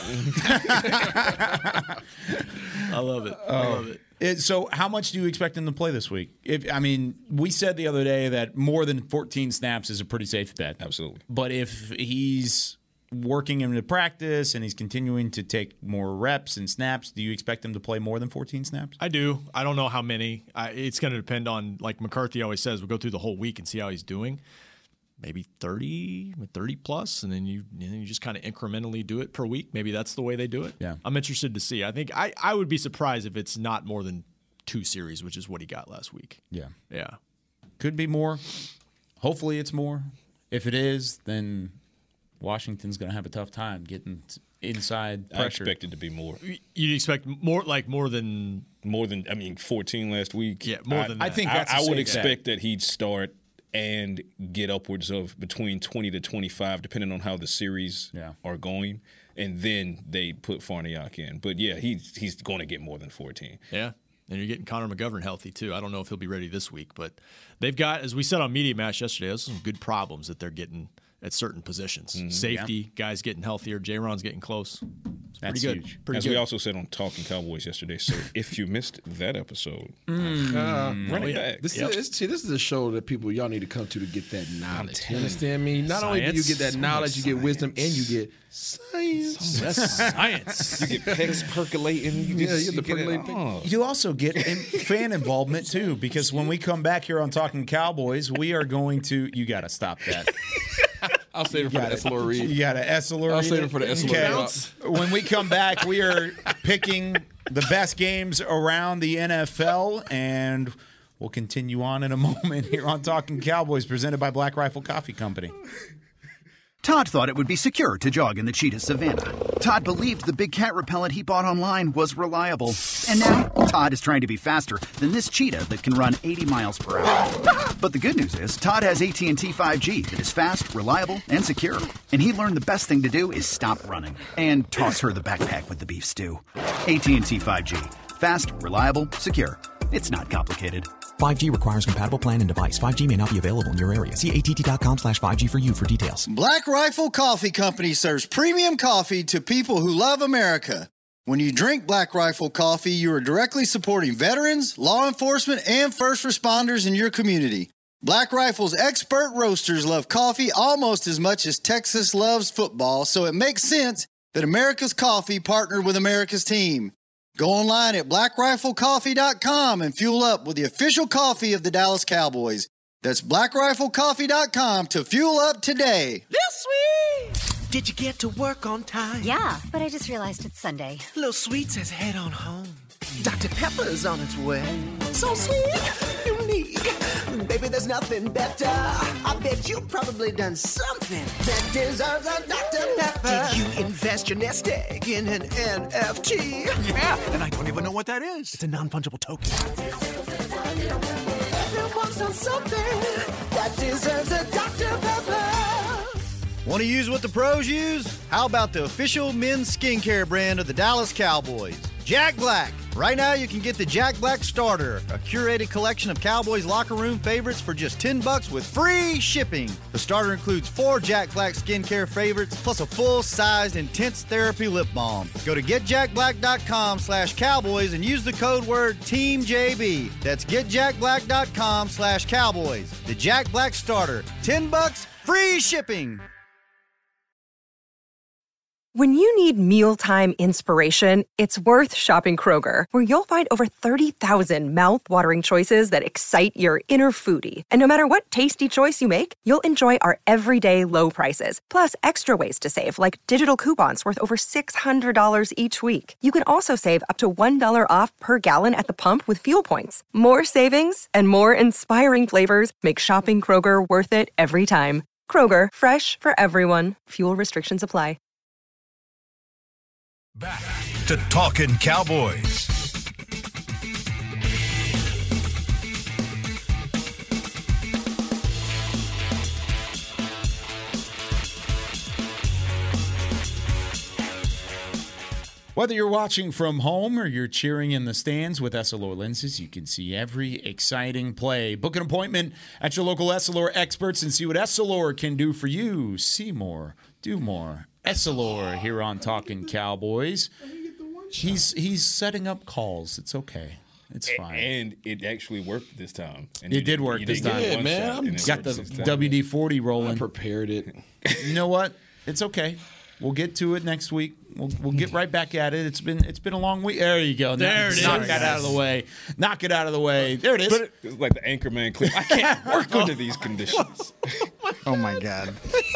I love it. I love it. It, so how much do you expect him to play this week? If I mean, we said the other day that more than fourteen snaps is a pretty safe bet. Absolutely. But if he's working him to practice and he's continuing to take more reps and snaps, do you expect him to play more than fourteen snaps? I do. I don't know how many. I, it's going to depend on, like McCarthy always says, we'll go through the whole week and see how he's doing. Maybe thirty, thirty plus, and then you and then you just kind of incrementally do it per week. Maybe that's the way they do it. Yeah. I'm interested to see. I think I, I would be surprised if it's not more than two series, which is what he got last week. Yeah. Yeah. Could be more. Hopefully it's more. If it is, then Washington's going to have a tough time getting inside pressure. I expect it to be more. You'd expect more, like more than more than I mean, fourteen last week. Yeah, more I, than that. I think that's I, a I would safe expect bet. that he'd start and get upwards of between twenty to twenty-five, depending on how the series yeah. are going, and then they put Farniok in. But yeah, he's he's going to get more than fourteen. Yeah. And you're getting Connor McGovern healthy, too. I don't know if he'll be ready this week, but they've got, as we said on Media Mash yesterday, those are some good problems that they're getting at certain positions. Mm-hmm. Safety, yeah. guys getting healthier. J-Ron's getting close. It's That's pretty good. huge. Pretty As good. we also said on Talking Cowboys yesterday, so if you missed that episode, Mm. uh, run Oh, it yeah. back. This Yep. is see, this is a show that people y'all need to come to to get that knowledge. You telling understand me? Not only do you Science. get that So knowledge, much you get wisdom, and you get science. That's science. You get pecs percolating. You Yeah, get, you get the percolating thing. oh. You also get in fan involvement, too, because when we come back here on Talking Cowboys, we are going to – you got to stop that. I'll save it for the Essilor read. You got to Essilor I'll read save it. it for the Essilor Okay. When we come back, we are picking the best games around the N F L, and we'll continue on in a moment here on Talking Cowboys, presented by Black Rifle Coffee Company. Todd thought it would be secure to jog in the cheetah savanna. Todd believed the big cat repellent he bought online was reliable. And now, Todd is trying to be faster than this cheetah that can run eighty miles per hour. But the good news is, Todd has A T and T five G that is fast, reliable, and secure. And he learned the best thing to do is stop running and toss her the backpack with the beef stew. A T and T five G. Fast, reliable, secure. It's not complicated. five G requires compatible plan and device. five G may not be available in your area. See A T T dot com slash five G for you for details. Black Rifle Coffee Company serves premium coffee to people who love America. When you drink Black Rifle coffee, you are directly supporting veterans, law enforcement, and first responders in your community. Black Rifle's expert roasters love coffee almost as much as Texas loves football, so it makes sense that America's Coffee partnered with America's team. Go online at black rifle coffee dot com and fuel up with the official coffee of the Dallas Cowboys. That's black rifle coffee dot com to fuel up today. Lil Sweet! Did you get to work on time? Yeah, but I just realized it's Sunday. Lil Sweet says head on home. Doctor Pepper's on its way. So sweet, unique. Baby, there's nothing better. I bet you've probably done something that deserves a Doctor Pepper. Did you invest your nest egg in an N F T? Yeah, and I don't even know what that is. It's a non-fungible token. There works on something that deserves a Doctor Pepper. Want to use what the pros use? How about the official men's skincare brand of the Dallas Cowboys, Jack Black? Right now, you can get the Jack Black Starter, a curated collection of Cowboys locker room favorites for just ten bucks with free shipping. The starter includes four Jack Black skincare favorites, plus a full-sized intense therapy lip balm. Go to get jack black dot com slash cowboys and use the code word Team J B. That's get jack black dot com slash cowboys. The Jack Black Starter, ten bucks, free shipping. When you need mealtime inspiration, it's worth shopping Kroger, where you'll find over thirty thousand mouth-watering choices that excite your inner foodie. And no matter what tasty choice you make, you'll enjoy our everyday low prices, plus extra ways to save, like digital coupons worth over six hundred dollars each week. You can also save up to one dollar off per gallon at the pump with fuel points. More savings and more inspiring flavors make shopping Kroger worth it every time. Kroger, fresh for everyone. Fuel restrictions apply. Back to Talking Cowboys. Whether you're watching from home or you're cheering in the stands with Essilor lenses, you can see every exciting play. Book an appointment at your local Essilor experts and see what Essilor can do for you. See more, do more. Essilor here on Talking Cowboys. He's he's setting up calls. It's okay. It's fine. And it actually worked this time. And It you did didn't- work you this didn't time. get Yeah, one man, shot, I'm and it Got worked the this time. W D forty rolling. I prepared it. You know what? It's okay. We'll get to it next week. We'll, we'll get right back at it. It's been it's been a long week. There you go. There knock, it is. Knock that out of the way. Knock it out of the way. There it is. It's like the Anchorman clip. I can't work under these conditions. Oh my God.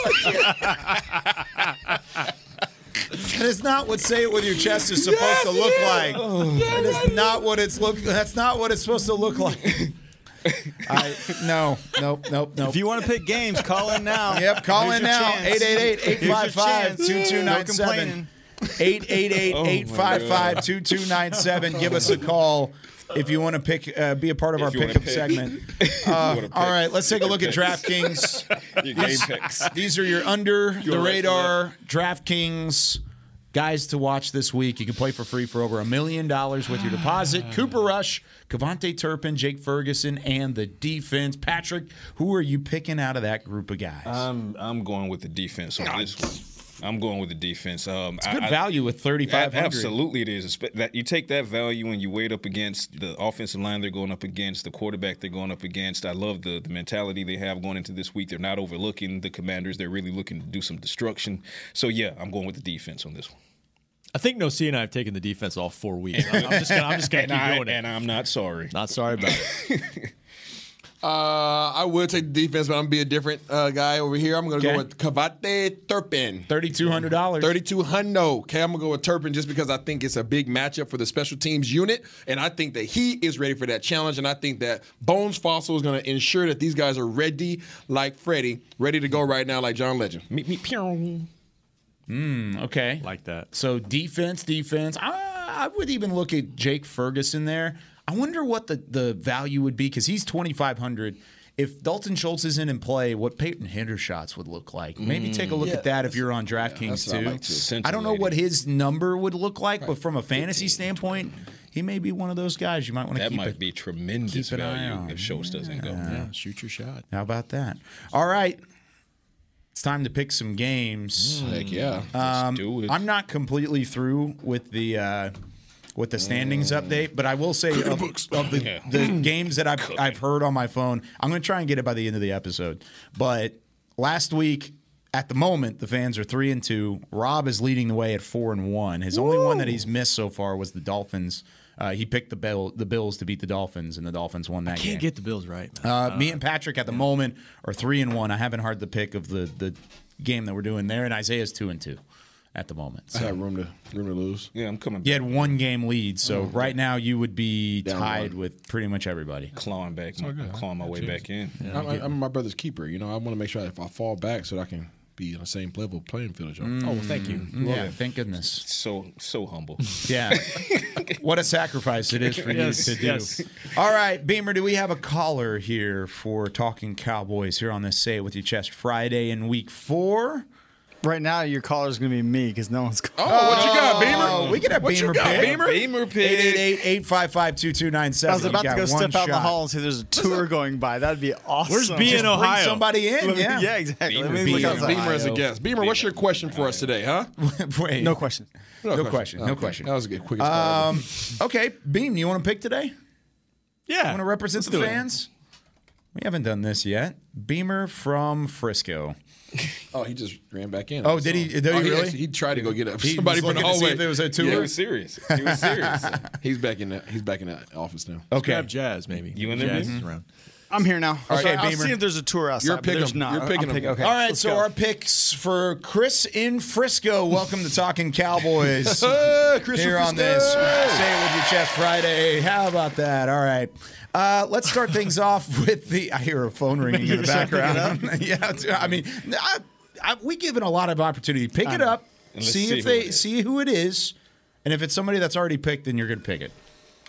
That is not what "Say It With Your Chest" is supposed yes, to look yeah. like. Oh. That is not what it's look. That's not what it's supposed to look like. I, no, nope, nope, nope. If you want to pick games, call in now. Yep, call Here's in now. eight eight eight, eight five five, two two nine seven. eight eight eight, eight five five, two two nine seven. Give us a call if you want to pick, uh, be a part of if our pickup pick. segment. Uh, pick. All right, let's take a look at DraftKings. Your game picks. These are your under You're the right, radar DraftKings guys to watch this week. You can play for free for over a million dollars with your deposit. Cooper Rush, Kevontae Turpin, Jake Ferguson, and the defense. Patrick, who are you picking out of that group of guys? I'm I'm going with the defense on this one. I'm going with the defense. Um, it's good I, value with thirty-five hundred. Absolutely, it is. That you take that value and you weigh it up against the offensive line they're going up against, the quarterback they're going up against. I love the, the mentality they have going into this week. They're not overlooking the Commanders. They're really looking to do some destruction. So, yeah, I'm going with the defense on this one. I think Nossi and I have taken the defense all four weeks. I'm, I'm just going to keep I, doing it. And I'm not sorry. Not sorry about it. Uh, I would take the defense, but I'm gonna be a different uh, guy over here. I'm gonna okay. go with Kevontae Turpin, thirty-two hundred dollars, thirty-two hundred. Okay, I'm gonna go with Turpin just because I think it's a big matchup for the special teams unit, and I think that he is ready for that challenge. And I think that Bones Fossil is gonna ensure that these guys are ready, like Freddie, ready to go right now, like John Legend. Meet me, pew. Mm, okay, like that. So defense, defense. I, I would even look at Jake Ferguson there. I wonder what the, the value would be because he's twenty-five hundred dollars. If Dalton Schultz isn't in play, what Peyton Hendershots would look like. Maybe take a look yeah, at that if you're on DraftKings yeah, too. Like I don't know what his number would look like, right. but from a fantasy standpoint, he may be one of those guys you might want to that keep might it, be tremendous keep an eye value on. if Schultz doesn't yeah. go. Yeah, shoot your shot. How about that? All right. It's time to pick some games. Mm, heck yeah. Um, Let's do it. I'm not completely through with the uh, with the standings mm. update, but I will say of, of the, Yeah. the games that I've I've heard on my phone, I'm going to try and get it by the end of the episode. But last week, at the moment, the fans are three and two. Rob is leading the way at four and one. His Woo. only one that he's missed so far was the Dolphins. Uh, he picked the Bill, the Bills to beat the Dolphins, and the Dolphins won that I can't game. get the Bills right. Uh, uh, me and Patrick at the yeah. moment are three and one. I haven't heard the pick of the, the game that we're doing there, and Isaiah's two and two at the moment. So I got room to room to lose. Yeah, I'm coming back. You had one game lead, so oh, right now you would be Down tied one. with pretty much everybody. Clawing back, my, clawing my way back in. Yeah, I'm, I'm my brother's keeper. You know, I want to make sure that if I fall back, so that I can be on the same level playing field as y'all. Mm. Oh, well, thank you. Mm. Yeah, thank goodness. So so humble. Yeah. What a sacrifice it is for yes, you to do. Yes. All right, Beamer, do we have a caller here for Talking Cowboys here on this Say It With Your Chest Friday in week four? Right now, your caller is going to be me because no one's calling. Oh, what you got, Beamer? Oh, we can have what Beamer you got, pick. Beamer? Beamer pick. eight eight eight, eight five five, two two nine seven. I was about to go step out in the hall and say there's a tour going by. That'd be awesome. Where's B in Ohio? Bring somebody in, yeah. Yeah, exactly. Beamer, Let me look Beamer. outside. Beamer as a guest. Beamer, what's your question for us today, huh? Wait. No question. No, no question. No okay. question. That was a good quickest call. Um, okay, Beam, you want to pick today? Yeah. Want to represent the fans? We haven't done this yet. Beamer from Frisco. Oh, he just ran back in. Oh, did he? Did oh, he, he really? Actually, he tried to go get He somebody was from the looking to see hallway. if there was a tour? Yeah, he was serious. He was serious. he's back in. The, he's back in the office now. Okay. Grab Jazz, maybe. You in there, Jazz Beamer? is around. I'm here now. All right, Okay, I'll Beamer. see if there's a tour outside. You're but picking there's them. not. You're picking I'm them. pick- okay. All right, let's so go. our picks for Chris in Frisco. Welcome to Talking Cowboys. Hey, Chris Here from on Frisco. this Say It With Your Chest Friday. How about that? All right. Uh, let's start things off with the. I hear a phone ringing in the background. Yeah, I mean, I, I, we given a lot of opportunity. Pick it up, see, see if who they it is. see who it is, and if it's somebody that's already picked, then you're going to pick it.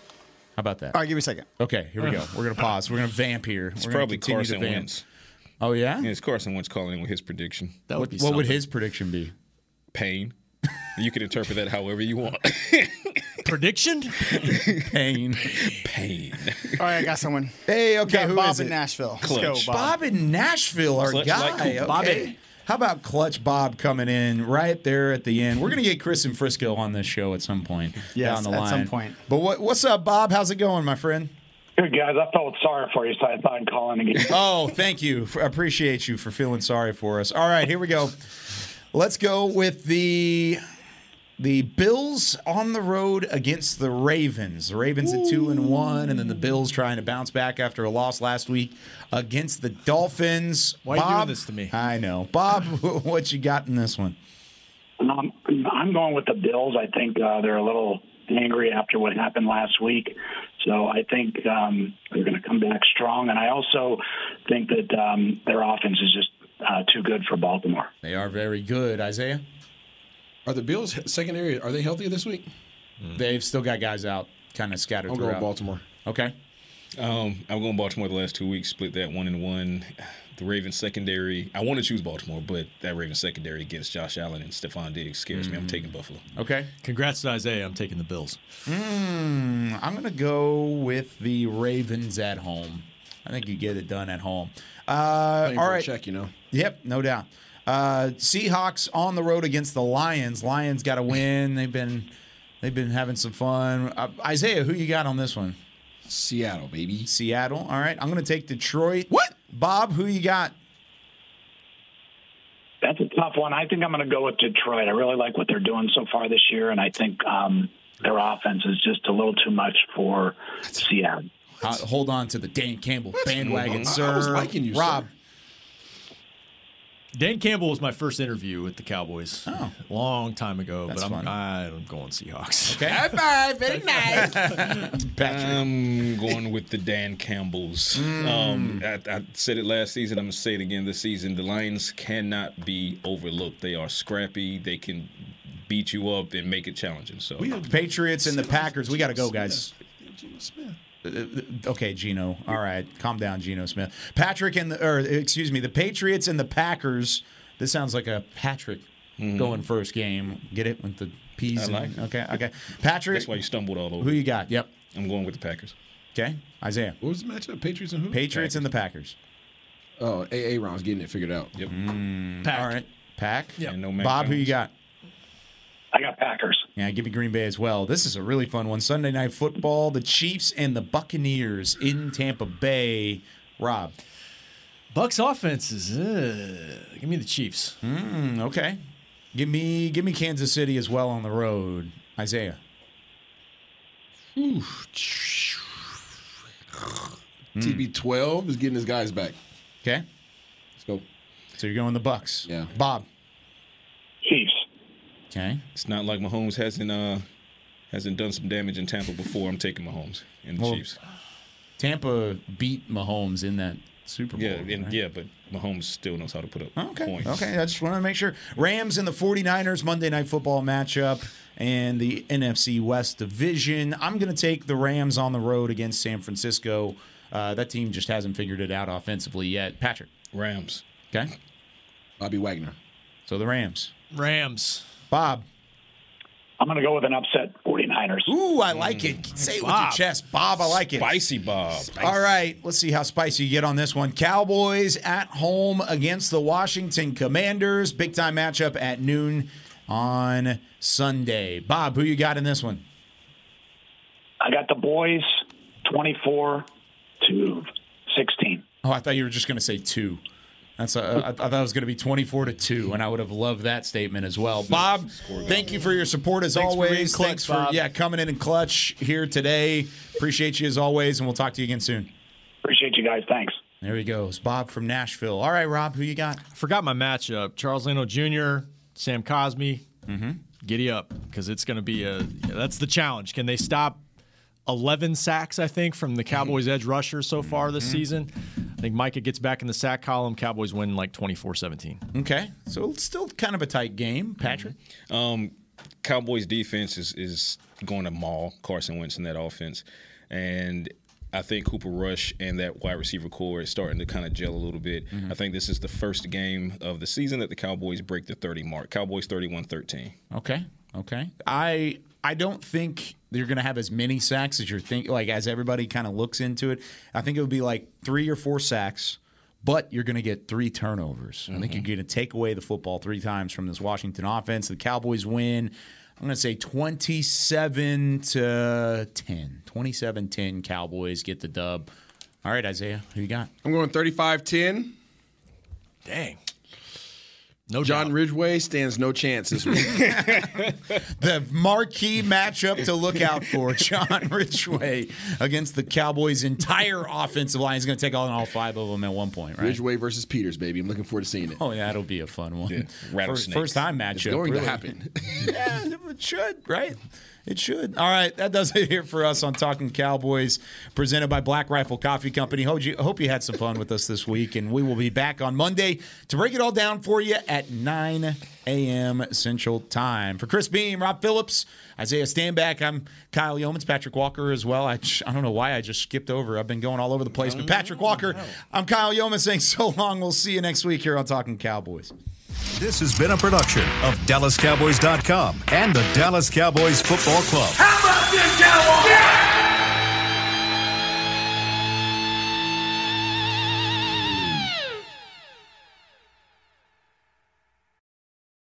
How about that? All right, give me a second. Okay, here we go. We're going to pause. We're going to vamp here. It's We're gonna probably continue to Carson vamp. Wentz. Oh yeah. Yeah, it's Carson Wentz calling in with his prediction. That What, would be what would something. his prediction be? Pain. You can interpret that however you want. Prediction? Pain. Pain. All right, I got someone. Hey, okay, Got who Bob is in it? Nashville. Clutch. Let's go, Bob Bob. in Nashville, our Clutch guy. like Cooper. Okay. Bobby. How about Clutch Bob coming in right there at the end? We're going to get Chris and Frisco on this show at some point. Yes, down the at line. some point. But what, what's up, Bob? How's it going, my friend? Good, guys. I felt sorry for you, so I thought I'd call in again. Oh, thank you. I appreciate you for feeling sorry for us. All right, here we go. Let's go with the the Bills on the road against the Ravens. The Ravens at two and one, and then the Bills trying to bounce back after a loss last week against the Dolphins. Why Bob, are you doing this to me? I know, Bob. What you got in this one? Um, I'm going with the Bills. I think uh, they're a little angry after what happened last week. So I think um, they're going to come back strong. And I also think that um, their offense is just uh, too good for Baltimore. They are very good. Isaiah? Are the Bills secondary, are they healthy this week? Mm. They've still got guys out kind of scattered I'll throughout. go Baltimore. Okay. Um, I'm going Baltimore the last two weeks, split that one and one. The Ravens secondary, I want to choose Baltimore, but that Ravens secondary against Josh Allen and Stephon Diggs scares mm. me. I'm taking Buffalo. Okay. Congrats to Isaiah. I'm taking the Bills. Mm, I'm going to go with the Ravens at home. I think you get it done at home. Uh, all right. Check, you know. Yep, no doubt. Uh, Seahawks on the road against the Lions. Lions got to win. They've been they've been having some fun. Uh, Isaiah, who you got on this one? Seattle, baby. Seattle. All right. I'm going to take Detroit. What? Bob, who you got? That's a tough one. I think I'm going to go with Detroit. I really like what they're doing so far this year, and I think um, their offense is just a little too much for Seattle. Uh, hold on to the Dan Campbell bandwagon, I, sir. I was liking you, Rob. sir. Dan Campbell was my first interview with the Cowboys. Oh. A long time ago, That's but I'm, fun. I'm going Seahawks. Okay. High five. Very nice. I'm going with the Dan Campbells. Mm. Um, I, I said it last season. I'm going to say it again this season. The Lions cannot be overlooked. They are scrappy. They can beat you up and make it challenging. So We have Patriots and the Packers. We got to go, guys. Okay, Geno. All right, calm down, Geno Smith. Patrick and the, or excuse me, the Patriots and the Packers. This sounds like a Patrick mm-hmm. going first game. Get it with the P's? I like and, okay, okay. Patrick. That's why you stumbled all over. Who you got? Yep. I'm going with the Packers. Okay, Isaiah. What was the matchup? Patriots and who? Patriots Packers. and the Packers. Oh, A A Ron's getting it figured out. Yep. Mm, Pack. All right, Pack. Yep. And no Bob, who you got? I got Packers. Yeah, give me Green Bay as well. This is a really fun one. Sunday Night Football, the Chiefs and the Buccaneers in Tampa Bay. Rob. Bucks offense is uh, give me the Chiefs. Mm, okay. Give me give me Kansas City as well on the road. Isaiah. T B twelve is getting his guys back. Okay. Let's go. So you're going the Bucks. Yeah. Bob. Chiefs. Okay. It's not like Mahomes hasn't uh, hasn't done some damage in Tampa before. I'm taking Mahomes and the Well, Chiefs. Tampa beat Mahomes in that Super Bowl. Yeah, and, right? yeah, but Mahomes still knows how to put up Okay. points. Okay. I just want to make sure. Rams and the 49ers Monday Night Football matchup and the N F C West division. I'm going to take the Rams on the road against San Francisco. Uh, that team just hasn't figured it out offensively yet. Patrick. Rams. Okay. Bobby Wagner. So the Rams. Rams. Bob. I'm going to go with an upset 49ers. Ooh, I like it. Say it with Bob. your chest. Bob, I like it. Spicy Bob. All right, let's see how spicy you get on this one. Cowboys at home against the Washington Commanders. Big time matchup at noon on Sunday. Bob, who you got in this one? I got the boys twenty-four to sixteen. Oh, I thought you were just going to say two. That's a, I thought it was going to be twenty-four to two, and I would have loved that statement as well. Bob, thank you for your support as Thanks for being always. clutch, Thanks for Bob. yeah coming in and clutch here today. Appreciate you as always, and we'll talk to you again soon. Appreciate you guys. Thanks. There he goes, Bob from Nashville. All right, Rob, who you got? I forgot my matchup. Charles Leno Junior, Sam Cosmi. Mm-hmm. Giddy up, because it's going to be a. Yeah, that's the challenge. Can they stop eleven sacks, I think, from the Cowboys' edge rusher so far this Mm-hmm. season? I think Micah gets back in the sack column. Cowboys win like twenty-four seventeen. Okay, so it's still kind of a tight game, Patrick. Um, Cowboys defense is, is going to maul Carson Wentz in that offense. And I think Cooper Rush and that wide receiver core is starting to kind of gel a little bit. Mm-hmm. I think this is the first game of the season that the Cowboys break the thirty mark. Cowboys thirty-one thirteen. Okay, okay. I I don't think you're going to have as many sacks as you're think like as everybody kind of looks into it. I think it would be like three or four sacks, but you're going to get three turnovers. Mm-hmm. I think you're going to take away the football three times from this Washington offense. The Cowboys win. I'm going to say twenty-seven to ten. twenty-seven ten Cowboys get the dub. All right, Isaiah, who you got? I'm going thirty-five ten. Dang. No John doubt. Ridgeway stands no chance this week. The marquee matchup to look out for, John Ridgeway against the Cowboys' entire offensive line. He's going to take on all five of them at one point, right? Ridgeway versus Peters, baby. I'm looking forward to seeing it. Oh, yeah, that'll be a fun one. Yeah. First, first time matchup. It's going really. to happen. Yeah, it should, right? It should. All right, that does it here for us on Talking Cowboys, presented by Black Rifle Coffee Company. Hope you, hope you had some fun with us this week, and we will be back on Monday to break it all down for you at nine a.m. Central Time. For Chris Beam, Rob Phillips, Isaiah Stanback, I'm Kyle Yeomans, Patrick Walker as well. I, I don't know why I just skipped over. I've been going all over the place. But Patrick Walker, I'm Kyle Yeomans saying so long. We'll see you next week here on Talking Cowboys. This has been a production of Dallas Cowboys dot com and the Dallas Cowboys Football Club. How about this, Cowboys? Yeah!